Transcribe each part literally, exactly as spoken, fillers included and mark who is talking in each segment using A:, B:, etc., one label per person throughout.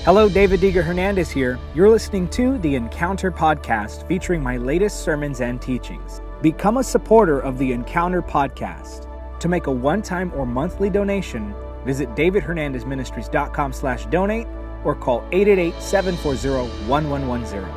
A: Hello, David Diga Hernandez here. You're listening to the Encounter Podcast featuring my latest sermons and teachings. Become a supporter of the Encounter Podcast. To make a one-time or monthly donation, visit david hernandez ministries dot com slash donate or call eight eight eight, seven four zero, one one one zero.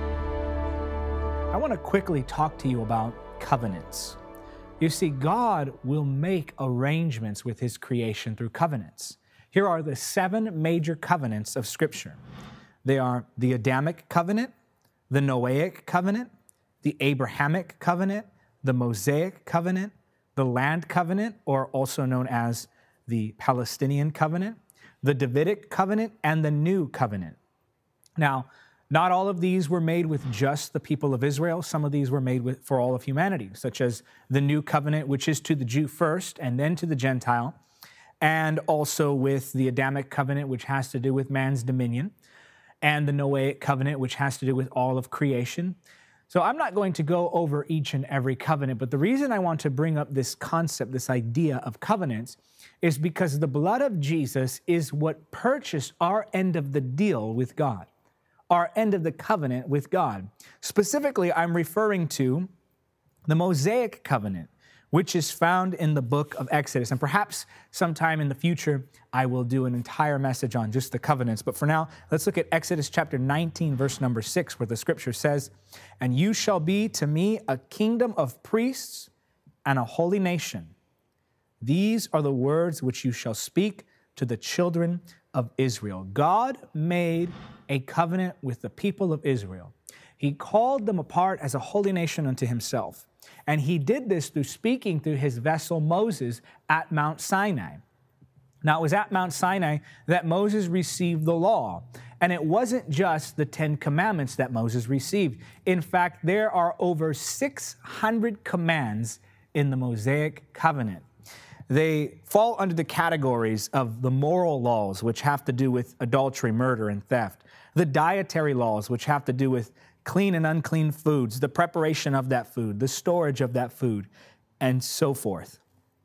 A: I want to quickly talk to you about covenants. You see, God will make arrangements with His creation through covenants. Here are the seven major covenants of Scripture. They are the Adamic covenant, the Noahic covenant, the Abrahamic covenant, the Mosaic covenant, the land covenant, or also known as the Palestinian covenant, the Davidic covenant, and the new covenant. Now, not all of these were made with just the people of Israel. Some of these were made with, for all of humanity, such as the new covenant, which is to the Jew first and then to the Gentile, and also with the Adamic covenant, which has to do with man's dominion, and the Noahic covenant, which has to do with all of creation. So I'm not going to go over each and every covenant, but the reason I want to bring up this concept, this idea of covenants, is because the blood of Jesus is what purchased our end of the deal with God, our end of the covenant with God. Specifically, I'm referring to the Mosaic covenant, which is found in the book of Exodus. And perhaps sometime in the future, I will do an entire message on just the covenants. But for now, let's look at Exodus chapter nineteen, verse number six, where the scripture says, "And you shall be to me a kingdom of priests and a holy nation. These are the words which you shall speak to the children of Israel." God made a covenant with the people of Israel. He called them apart as a holy nation unto Himself. And He did this through speaking through His vessel Moses at Mount Sinai. Now, it was at Mount Sinai that Moses received the law. And it wasn't just the Ten Commandments that Moses received. In fact, there are over six hundred commands in the Mosaic covenant. They fall under the categories of the moral laws, which have to do with adultery, murder, and theft. The dietary laws, which have to do with clean and unclean foods, the preparation of that food, the storage of that food, and so forth.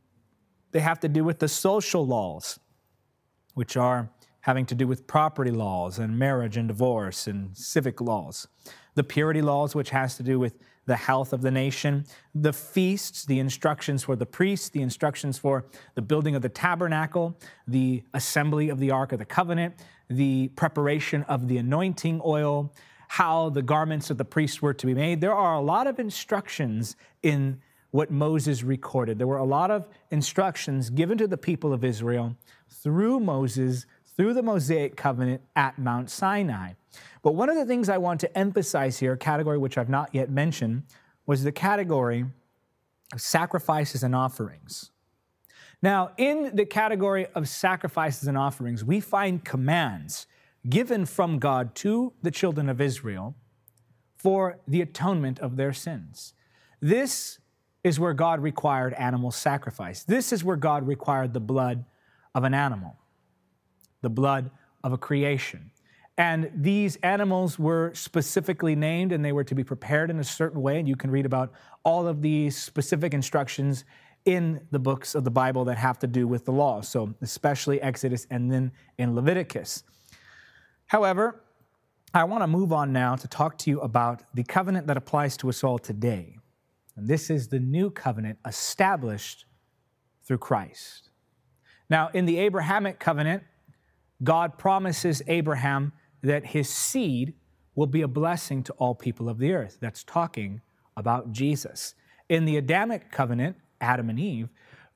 A: They have to do with the social laws, which are having to do with property laws and marriage and divorce and civic laws. The purity laws, which has to do with the health of the nation. The feasts, the instructions for the priests, the instructions for the building of the tabernacle, the assembly of the Ark of the Covenant, the preparation of the anointing oil, how the garments of the priests were to be made. There are a lot of instructions in what Moses recorded. There were a lot of instructions given to the people of Israel through Moses, through the Mosaic covenant at Mount Sinai. But one of the things I want to emphasize here, a category which I've not yet mentioned, was the category of sacrifices and offerings. Now, in the category of sacrifices and offerings, we find commands given from God to the children of Israel for the atonement of their sins. This is where God required animal sacrifice. This is where God required the blood of an animal, the blood of a creation. And these animals were specifically named, and they were to be prepared in a certain way. And you can read about all of these specific instructions in the books of the Bible that have to do with the law. So especially Exodus and then in Leviticus. However, I want to move on now to talk to you about the covenant that applies to us all today. And this is the new covenant established through Christ. Now, in the Abrahamic covenant, God promises Abraham that his seed will be a blessing to all people of the earth. That's talking about Jesus. In the Adamic covenant, Adam and Eve,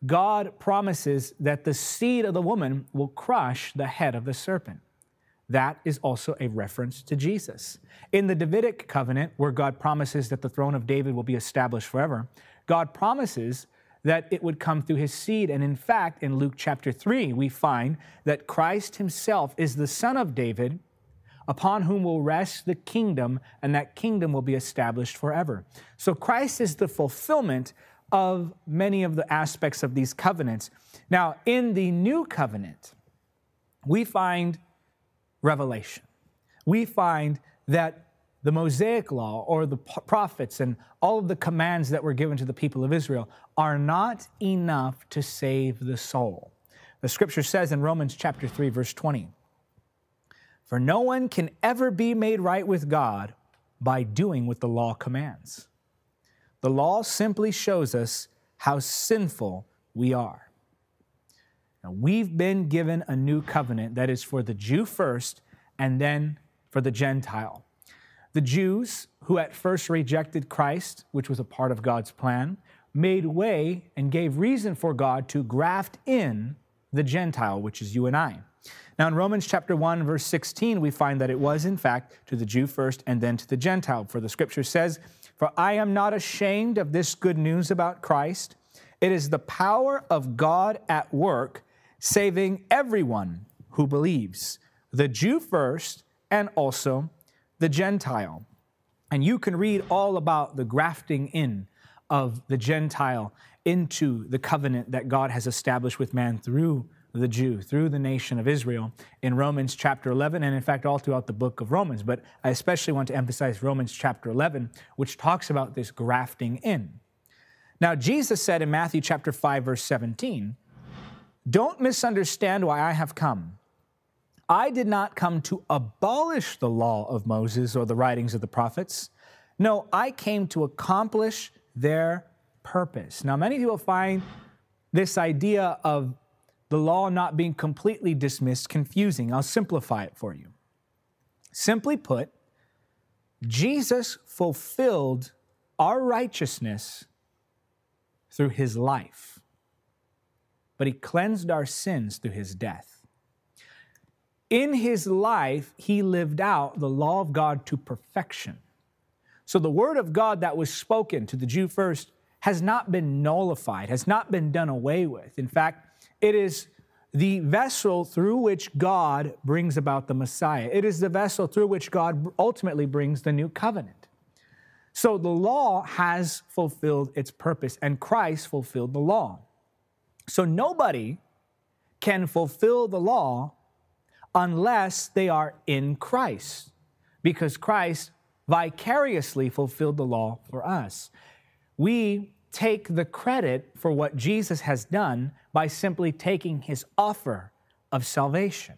A: God promises that the seed of the woman will crush the head of the serpent. That is also a reference to Jesus. In the Davidic covenant, where God promises that the throne of David will be established forever, God promises that it would come through his seed. And in fact, in Luke chapter three, we find that Christ Himself is the Son of David, upon whom will rest the kingdom, and that kingdom will be established forever. So Christ is the fulfillment of many of the aspects of these covenants. Now, in the new covenant, we find revelation. We find that the Mosaic law or the prophets and all of the commands that were given to the people of Israel are not enough to save the soul. The scripture says in Romans chapter three, verse twenty, For no one can ever be made right with God by doing what the law commands. The law simply shows us how sinful we are. Now, we've been given a new covenant that is for the Jew first and then for the Gentile. The Jews, who at first rejected Christ, which was a part of God's plan, made way and gave reason for God to graft in the Gentile, which is you and I. Now in Romans chapter one, verse sixteen, we find that it was in fact to the Jew first and then to the Gentile. For the scripture says, "For I am not ashamed of this good news about Christ. It is the power of God at work, saving everyone who believes, the Jew first and also the Gentile." And you can read all about the grafting in of the Gentile into the covenant that God has established with man through the Jew, through the nation of Israel in Romans chapter eleven, and in fact all throughout the book of Romans. But I especially want to emphasize Romans chapter eleven, which talks about this grafting in. Now, Jesus said in Matthew chapter five, verse seventeen, "Don't misunderstand why I have come. I did not come to abolish the law of Moses or the writings of the prophets. No, I came to accomplish their purpose." Now, many people find this idea of the law not being completely dismissed confusing. I'll simplify it for you. Simply put, Jesus fulfilled our righteousness through his life, but he cleansed our sins through his death. In his life, he lived out the law of God to perfection. So the word of God that was spoken to the Jew first has not been nullified, has not been done away with. In fact, it is the vessel through which God brings about the Messiah. It is the vessel through which God ultimately brings the new covenant. So the law has fulfilled its purpose, and Christ fulfilled the law. So nobody can fulfill the law unless they are in Christ, because Christ vicariously fulfilled the law for us. We take the credit for what Jesus has done by simply taking his offer of salvation.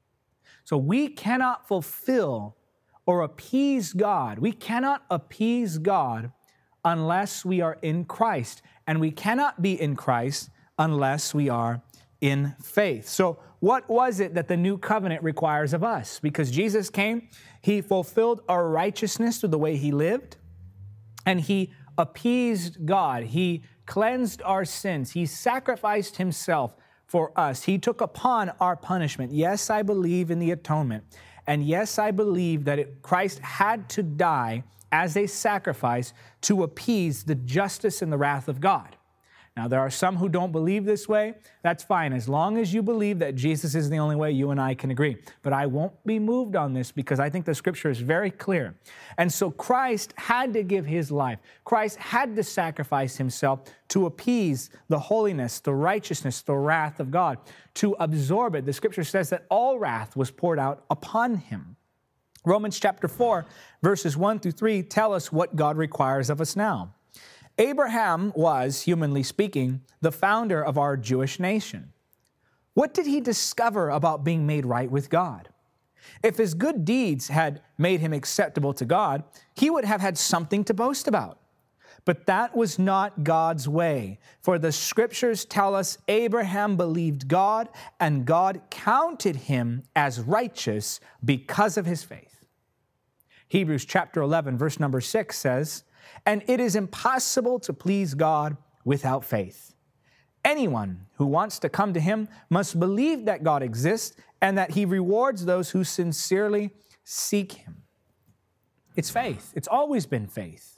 A: So we cannot fulfill or appease God. We cannot appease God unless we are in Christ, and we cannot be in Christ unless we are in faith. So what was it that the new covenant requires of us? Because Jesus came, he fulfilled our righteousness through the way he lived, and he appeased God. He cleansed our sins. He sacrificed himself for us. He took upon our punishment. Yes, I believe in the atonement. And yes, I believe that it, Christ had to die as a sacrifice to appease the justice and the wrath of God. Now, there are some who don't believe this way. That's fine. As long as you believe that Jesus is the only way, you and I can agree. But I won't be moved on this because I think the scripture is very clear. And so Christ had to give his life. Christ had to sacrifice himself to appease the holiness, the righteousness, the wrath of God, to absorb it. The scripture says that all wrath was poured out upon him. Romans chapter four, verses one through three tell us what God requires of us now. Abraham was, humanly speaking, the founder of our Jewish nation. What did he discover about being made right with God? If his good deeds had made him acceptable to God, he would have had something to boast about. But that was not God's way. For the scriptures tell us Abraham believed God, and God counted him as righteous because of his faith. Hebrews chapter eleven, verse number six says, "And it is impossible to please God without faith. Anyone who wants to come to him must believe that God exists and that he rewards those who sincerely seek him." It's faith. It's always been faith.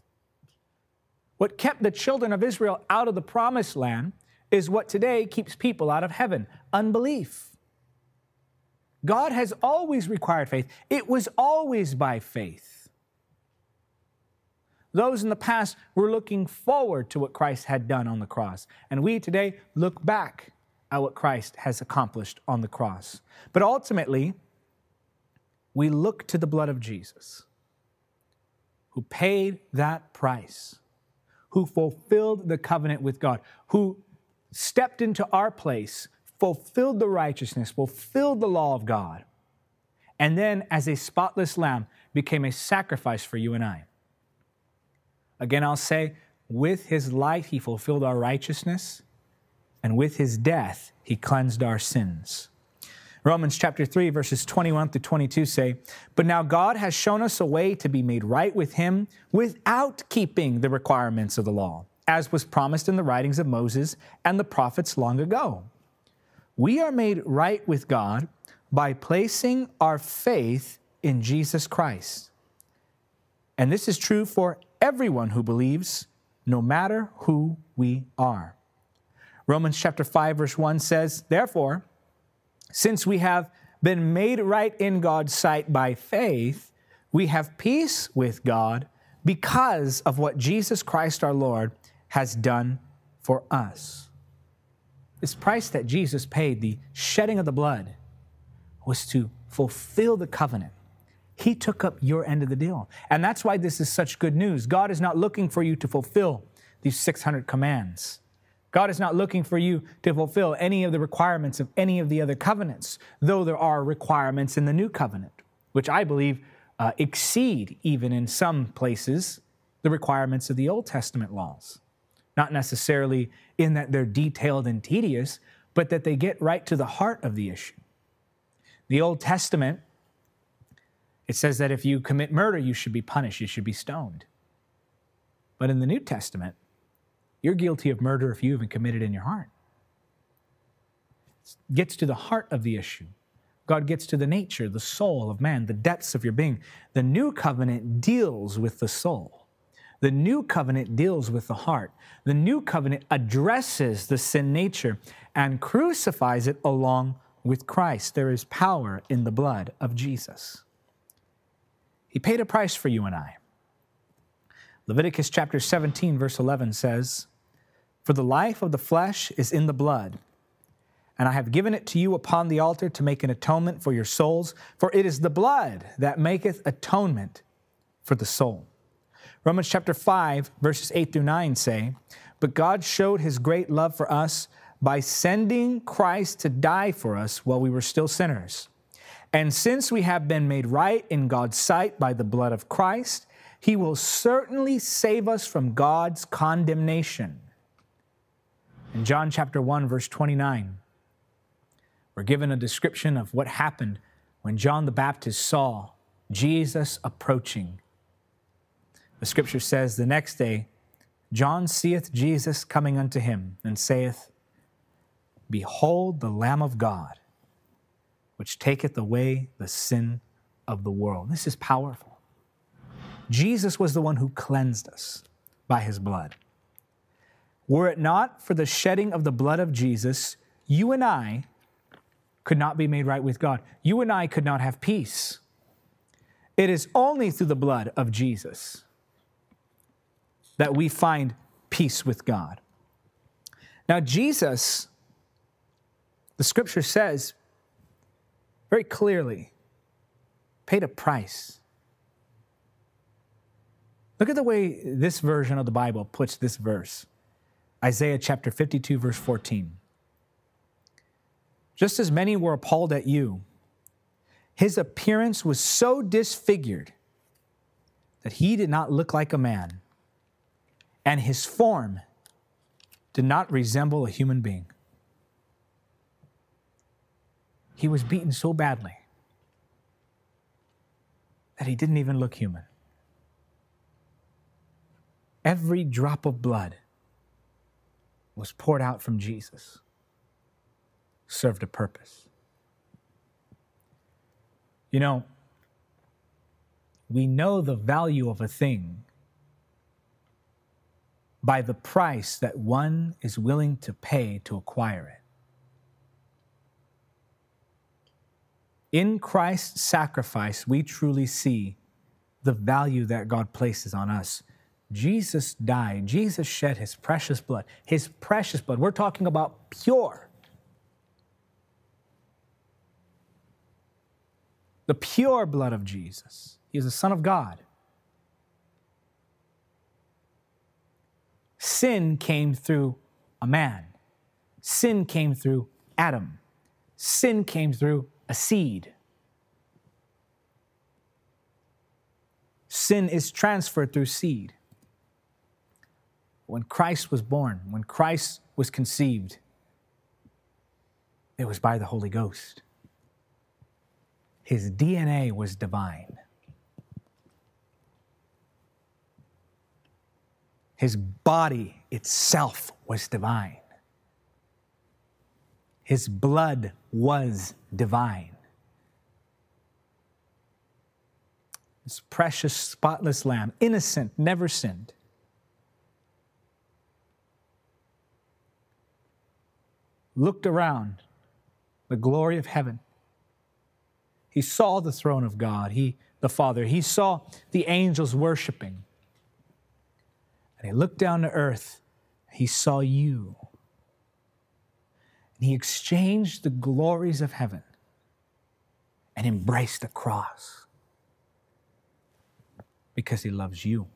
A: What kept the children of Israel out of the promised land is what today keeps people out of heaven: unbelief. God has always required faith. It was always by faith. Those in the past were looking forward to what Christ had done on the cross. And we today look back at what Christ has accomplished on the cross. But ultimately, we look to the blood of Jesus, who paid that price, who fulfilled the covenant with God, who stepped into our place, fulfilled the righteousness, fulfilled the law of God, and then as a spotless lamb became a sacrifice for you and I. Again, I'll say, with his life he fulfilled our righteousness, and with his death he cleansed our sins. Romans chapter three, verses twenty-one through twenty-two say, "But now God has shown us a way to be made right with him without keeping the requirements of the law, as was promised in the writings of Moses and the prophets long ago. We are made right with God by placing our faith in Jesus Christ. And this is true for everyone who believes, no matter who we are." Romans chapter five, verse one says, "Therefore, since we have been made right in God's sight by faith, we have peace with God because of what Jesus Christ our Lord has done for us." This price that Jesus paid, the shedding of the blood, was to fulfill the covenant. He took up your end of the deal. And that's why this is such good news. God is not looking for you to fulfill these six hundred commands. God is not looking for you to fulfill any of the requirements of any of the other covenants, though there are requirements in the new covenant, which I believe uh, exceed even in some places the requirements of the Old Testament laws. Not necessarily in that they're detailed and tedious, but that they get right to the heart of the issue. The Old Testament, it says that if you commit murder, you should be punished, you should be stoned. But in the New Testament, you're guilty of murder if you even commit it in your heart. It gets to the heart of the issue. God gets to the nature, the soul of man, the depths of your being. The new covenant deals with the soul. The new covenant deals with the heart. The new covenant addresses the sin nature and crucifies it along with Christ. There is power in the blood of Jesus. He paid a price for you and I. Leviticus chapter seventeen, verse eleven says, "For the life of the flesh is in the blood, and I have given it to you upon the altar to make an atonement for your souls, for it is the blood that maketh atonement for the soul." Romans chapter five, verses eight through nine say, "But God showed his great love for us by sending Christ to die for us while we were still sinners. And since we have been made right in God's sight by the blood of Christ, he will certainly save us from God's condemnation." In John chapter one, verse twenty-nine, we're given a description of what happened when John the Baptist saw Jesus approaching. The scripture says, "The next day, John seeth Jesus coming unto him, and saith, Behold the Lamb of God, which taketh away the sin of the world." This is powerful. Jesus was the one who cleansed us by his blood. Were it not for the shedding of the blood of Jesus, you and I could not be made right with God. You and I could not have peace. It is only through the blood of Jesus that we find peace with God. Now, Jesus, the scripture says very clearly, paid a price. Look at the way this version of the Bible puts this verse. Isaiah chapter fifty-two, verse fourteen. "Just as many were appalled at you, his appearance was so disfigured that he did not look like a man, and his form did not resemble a human being." He was beaten so badly that he didn't even look human. Every drop of blood was poured out from Jesus, served a purpose. You know, we know the value of a thing by the price that one is willing to pay to acquire it. In Christ's sacrifice, we truly see the value that God places on us. Jesus died. Jesus shed his precious blood. His precious blood. We're talking about pure. The pure blood of Jesus. He is the Son of God. Sin came through a man. Sin came through Adam. Sin came through a seed. sin is transferred through seed. When Christ was born, when Christ was conceived, it was by the Holy Ghost. His D N A was divine. His body itself was divine. His blood was divine. This precious, spotless lamb, innocent, never sinned. Looked around the glory of heaven. He saw the throne of God, he, the Father. He saw the angels worshiping. And he looked down to earth. He saw you. And he exchanged the glories of heaven and embraced the cross because he loves you.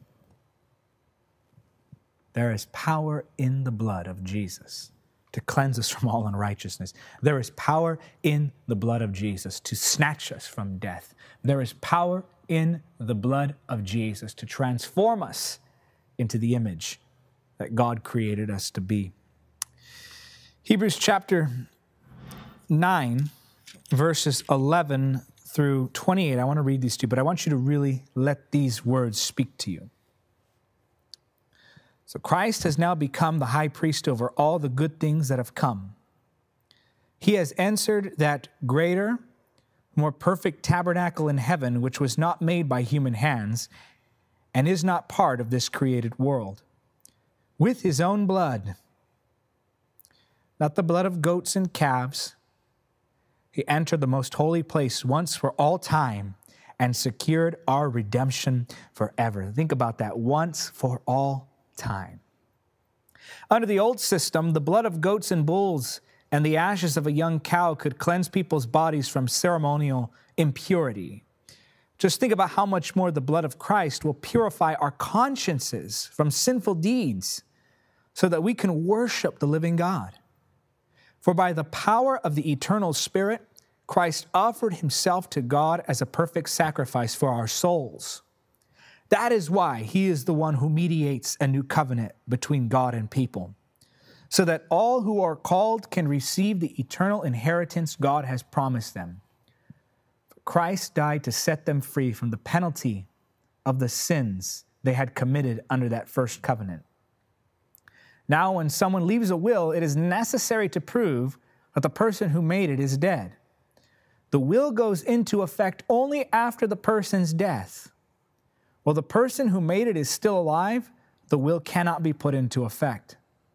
A: There is power in the blood of Jesus to cleanse us from all unrighteousness. There is power in the blood of Jesus to snatch us from death. There is power in the blood of Jesus to transform us into the image that God created us to be. Hebrews chapter nine, verses eleven through twenty-eight. I want to read these to you, but I want you to really let these words speak to you. So Christ has now become the high priest over all the good things that have come. He has entered that greater, more perfect tabernacle in heaven, which was not made by human hands and is not part of this created world. With his own blood, not the blood of goats and calves, he entered the most holy place once for all time and secured our redemption forever. Think about that, once for all time. Under the old system, the blood of goats and bulls and the ashes of a young cow could cleanse people's bodies from ceremonial impurity. Just think about how much more the blood of Christ will purify our consciences from sinful deeds so that we can worship the living God. For by the power of the eternal Spirit, Christ offered himself to God as a perfect sacrifice for our souls. That is why he is the one who mediates a new covenant between God and people, so that all who are called can receive the eternal inheritance God has promised them. Christ died to set them free from the penalty of the sins they had committed under that first covenant. Now, when someone leaves a will, it is necessary to prove that the person who made it is dead. The will goes into effect only after the person's death. While the person who made it is still alive, the will cannot be put into effect.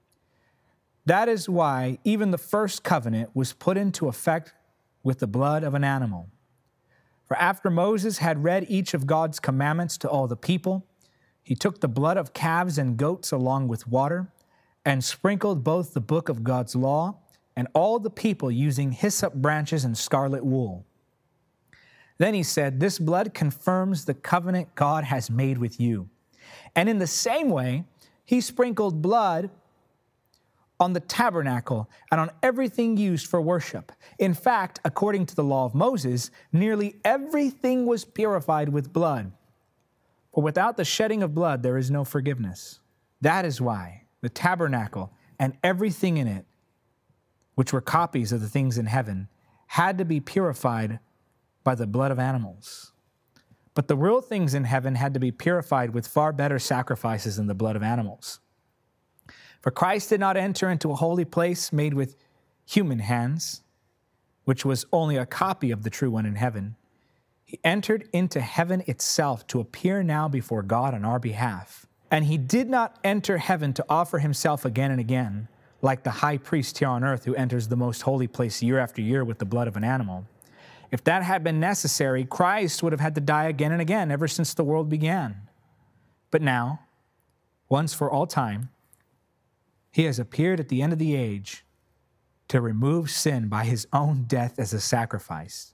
A: That is why even the first covenant was put into effect with the blood of an animal. For after Moses had read each of God's commandments to all the people, he took the blood of calves and goats along with water and sprinkled both the book of God's law and all the people using hyssop branches and scarlet wool. Then he said, "This blood confirms the covenant God has made with you." And in the same way, he sprinkled blood on the tabernacle and on everything used for worship. In fact, according to the law of Moses, nearly everything was purified with blood. For without the shedding of blood, there is no forgiveness. That is why the tabernacle and everything in it, which were copies of the things in heaven, had to be purified by the blood of animals. But the real things in heaven had to be purified with far better sacrifices than the blood of animals. For Christ did not enter into a holy place made with human hands, which was only a copy of the true one in heaven. He entered into heaven itself to appear now before God on our behalf. And he did not enter heaven to offer himself again and again, like the high priest here on earth who enters the most holy place year after year with the blood of an animal. If that had been necessary, Christ would have had to die again and again ever since the world began. But now, once for all time, he has appeared at the end of the age to remove sin by his own death as a sacrifice.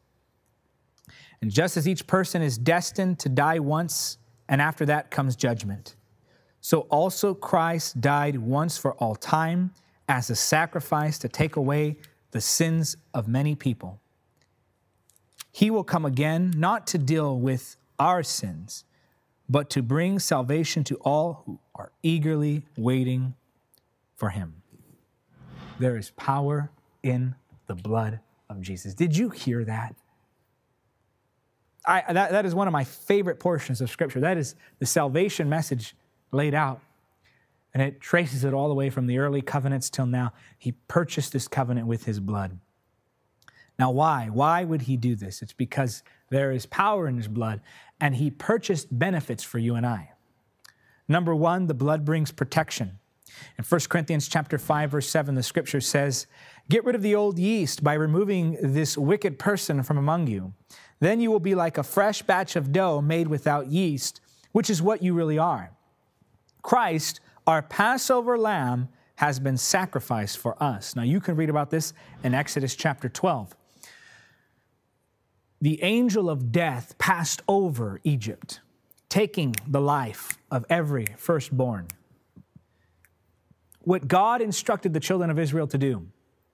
A: And just as each person is destined to die once, and after that comes judgment, so also Christ died once for all time as a sacrifice to take away the sins of many people. He will come again, not to deal with our sins, but to bring salvation to all who are eagerly waiting for him. There is power in the blood of Jesus. Did you hear that? I, that, that is one of my favorite portions of Scripture. That is the salvation message laid out. And it traces it all the way from the early covenants till now. He purchased this covenant with his blood. Now, why? Why would he do this? It's because there is power in his blood, and he purchased benefits for you and I. Number one, the blood brings protection. In First Corinthians chapter five, verse seven, the Scripture says, "Get rid of the old yeast by removing this wicked person from among you. Then you will be like a fresh batch of dough made without yeast, which is what you really are. Christ, our Passover lamb, has been sacrificed for us." Now, you can read about this in Exodus chapter twelve. The angel of death passed over Egypt, taking the life of every firstborn. What God instructed the children of Israel to do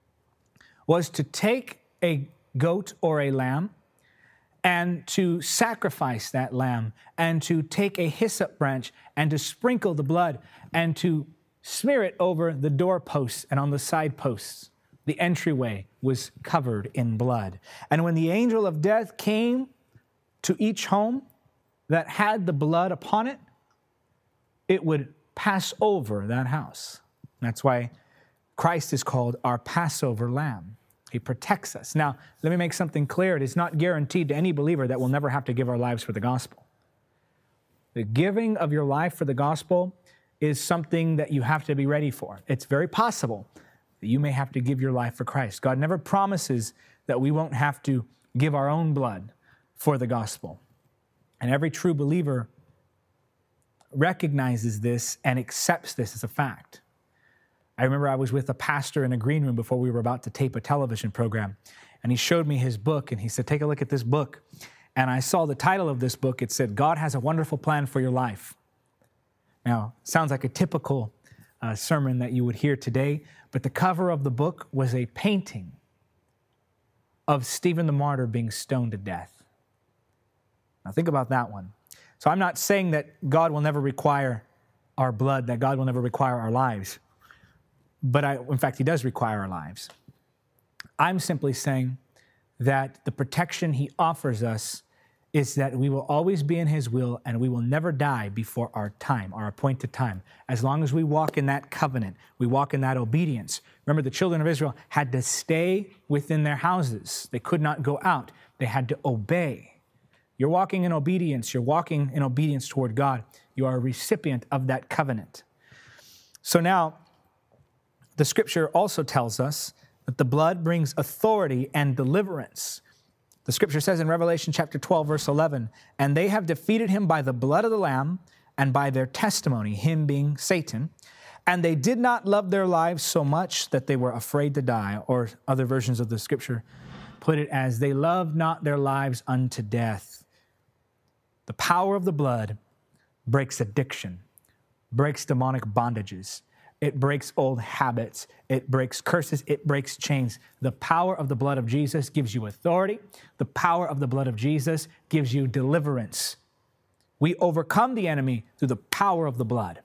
A: was to take a goat or a lamb and to sacrifice that lamb and to take a hyssop branch and to sprinkle the blood and to smear it over the doorposts and on the side posts. The entryway was covered in blood. And when the angel of death came to each home that had the blood upon it, it would pass over that house. That's why Christ is called our Passover lamb. He protects us. Now, let me make something clear. It is not guaranteed to any believer that we'll never have to give our lives for the gospel. The giving of your life for the gospel is something that you have to be ready for. It's very possible that you may have to give your life for Christ. God never promises that we won't have to give our own blood for the gospel. And every true believer recognizes this and accepts this as a fact. I remember I was with a pastor in a green room before we were about to tape a television program, and he showed me his book, and he said, "Take a look at this book." And I saw the title of this book. It said, "God Has a Wonderful Plan for Your Life." Now, sounds like a typical uh, sermon that you would hear today, but the cover of the book was a painting of Stephen the martyr being stoned to death. Now, think about that one. So I'm not saying that God will never require our blood, that God will never require our lives. But I, in fact, he does require our lives. I'm simply saying that the protection he offers us is that we will always be in his will and we will never die before our time, our appointed time. As long as we walk in that covenant, we walk in that obedience. Remember, the children of Israel had to stay within their houses. They could not go out. They had to obey. You're walking in obedience. You're walking in obedience toward God. You are a recipient of that covenant. So now, the Scripture also tells us that the blood brings authority and deliverance. The Scripture says in Revelation chapter twelve, verse eleven, "And they have defeated him by the blood of the Lamb and by their testimony," him being Satan, "and they did not love their lives so much that they were afraid to die." Or other versions of the Scripture put it as, "They loved not their lives unto death." The power of the blood breaks addiction, breaks demonic bondages. It breaks old habits. It breaks curses. It breaks chains. The power of the blood of Jesus gives you authority. The power of the blood of Jesus gives you deliverance. We overcome the enemy through the power of the blood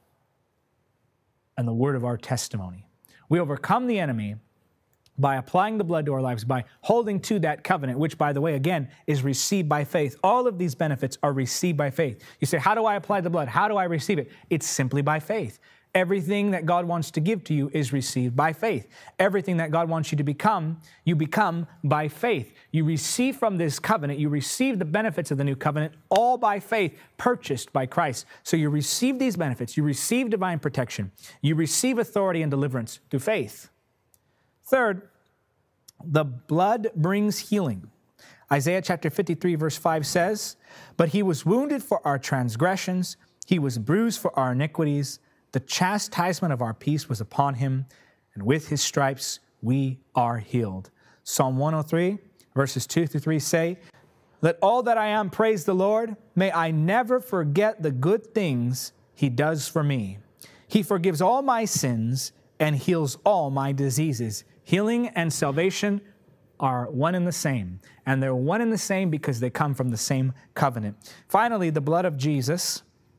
A: and the word of our testimony. We overcome the enemy by applying the blood to our lives, by holding to that covenant, which, by the way, again, is received by faith. All of these benefits are received by faith. You say, how do I apply the blood? How do I receive it? It's simply by faith. Everything that God wants to give to you is received by faith. Everything that God wants you to become, you become by faith. You receive from this covenant, you receive the benefits of the new covenant, all by faith, purchased by Christ. So you receive these benefits, you receive divine protection, you receive authority and deliverance through faith. Third, the blood brings healing. Isaiah chapter fifty-three, verse five says, "But he was wounded for our transgressions, he was bruised for our iniquities. The chastisement of our peace was upon him, and with his stripes we are healed." Psalm one oh three, verses two through three say, "Let all that I am praise the Lord. May I never forget the good things he does for me. He forgives all my sins and heals all my diseases." Healing and salvation are one and the same, and they're one and the same because they come from the same covenant. Finally, the blood of Jesus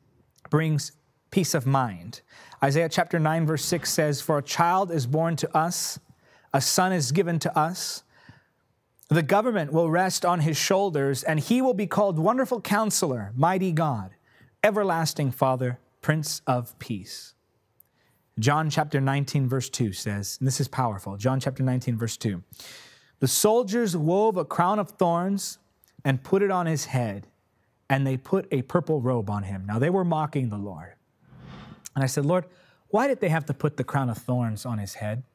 A: brings peace of mind. Isaiah chapter nine, verse six says, "For a child is born to us, a son is given to us. The government will rest on his shoulders, and he will be called Wonderful Counselor, Mighty God, Everlasting Father, Prince of Peace." John chapter nineteen, verse two says, and this is powerful, John chapter nineteen, verse two, "The soldiers wove a crown of thorns and put it on his head, and they put a purple robe on him." Now, they were mocking the Lord. And I said, "Lord, why did they have to put the crown of thorns on his head?"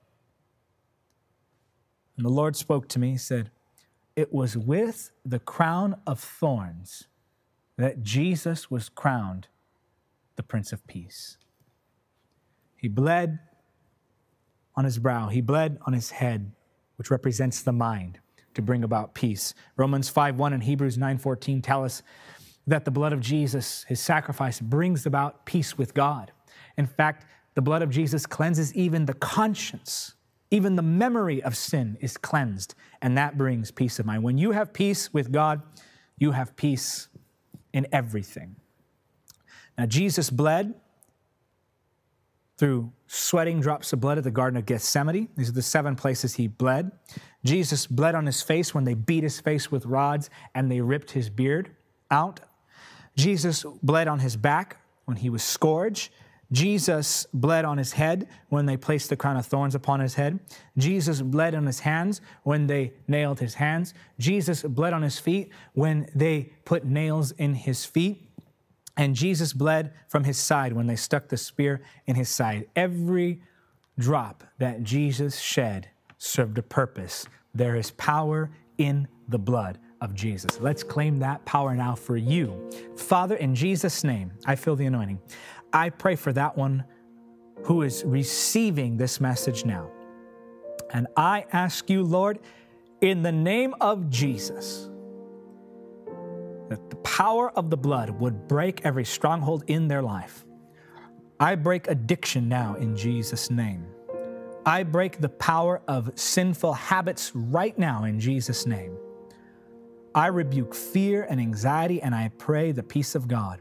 A: And the Lord spoke to me, he said, "It was with the crown of thorns that Jesus was crowned the Prince of Peace." He bled on his brow. He bled on his head, which represents the mind, to bring about peace. Romans five one and Hebrews nine fourteen tell us that the blood of Jesus, his sacrifice, brings about peace with God. In fact, the blood of Jesus cleanses even the conscience. Even the memory of sin is cleansed, and that brings peace of mind. When you have peace with God, you have peace in everything. Now, Jesus bled through sweating drops of blood at the Garden of Gethsemane. These are the seven places he bled. Jesus bled on his face when they beat his face with rods and they ripped his beard out. Jesus bled on his back when he was scourged. Jesus bled on his head when they placed the crown of thorns upon his head. Jesus bled on his hands when they nailed his hands. Jesus bled on his feet when they put nails in his feet. And Jesus bled from his side when they stuck the spear in his side. Every drop that Jesus shed served a purpose. There is power in the blood of Jesus. Let's claim that power now for you. Father, in Jesus' name, I feel the anointing. I pray for that one who is receiving this message now. And I ask you, Lord, in the name of Jesus, that the power of the blood would break every stronghold in their life. I break addiction now in Jesus' name. I break the power of sinful habits right now in Jesus' name. I rebuke fear and anxiety, and I pray the peace of God.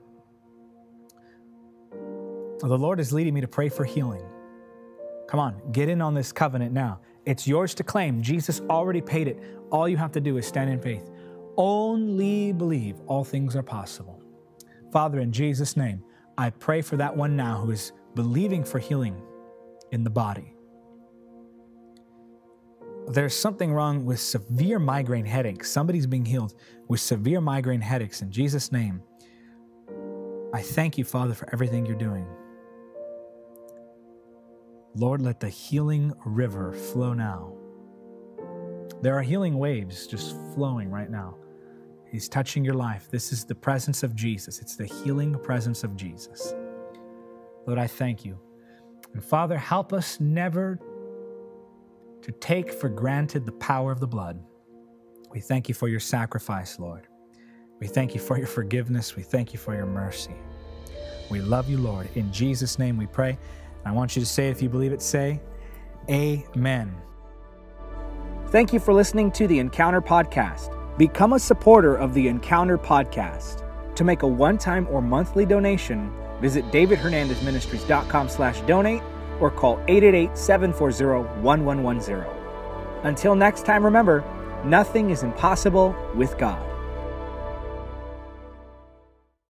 A: The Lord is leading me to pray for healing. Come on, get in on this covenant now. It's yours to claim. Jesus already paid it. All you have to do is stand in faith. Only believe all things are possible. Father, in Jesus' name, I pray for that one now who is believing for healing in the body. There's something wrong with severe migraine headaches. Somebody's being healed with severe migraine headaches. In Jesus' name, I thank you, Father, for everything you're doing. Lord, let the healing river flow now. There are healing waves just flowing right now. He's touching your life. This is the presence of Jesus. It's the healing presence of Jesus. Lord, I thank you. And Father, help us never to take for granted the power of the blood. We thank you for your sacrifice, Lord. We thank you for your forgiveness. We thank you for your mercy. We love you, Lord. In Jesus' name we pray. I want you to say, if you believe it, say, Amen.
B: Thank you for listening to the Encounter Podcast. Become a supporter of the Encounter Podcast. To make a one-time or monthly donation, visit david hernandez ministries dot com slash donate or call eight eight eight, seven four zero, one one one zero. Until next time, remember, nothing is impossible with God.